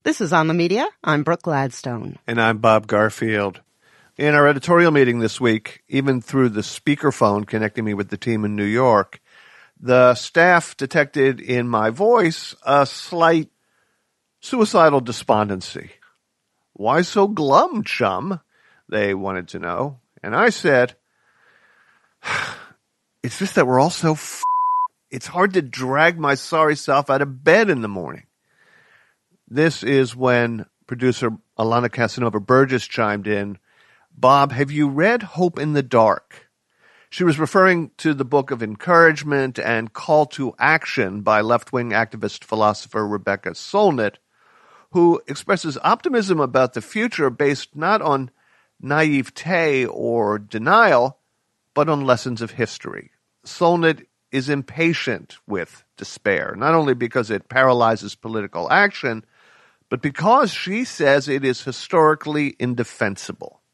This is On the Media. I'm Brooke Gladstone. And I'm Bob Garfield. In our editorial meeting this week, even through the speakerphone connecting me with the team in New York, the staff detected in my voice a slight suicidal despondency. Why so glum, chum? They wanted to know. And I said, it's just that we're all so it's hard to drag my sorry self out of bed in the morning. This is when producer Alana Casanova-Burgess chimed in. Bob, have you read Hope in the Dark? She was referring to the book of encouragement and call to action by left-wing activist philosopher Rebecca Solnit, who expresses optimism about the future based not on naivete or denial, but on lessons of history. Solnit is impatient with despair, not only because it paralyzes political action, but because she says it is historically indefensible.